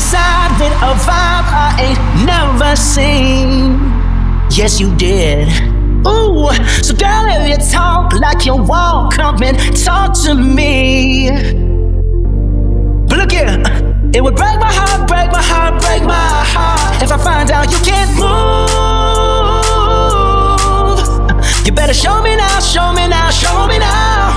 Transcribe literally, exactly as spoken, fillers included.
side with a vibe I ain't never seen. Yes, you did. Ooh, so girl, if you talk like you walk, come and talk to me. But look here, it would break my heart, break my heart, break my heart if I find out you can't move. You better show me now, show me now, show me now.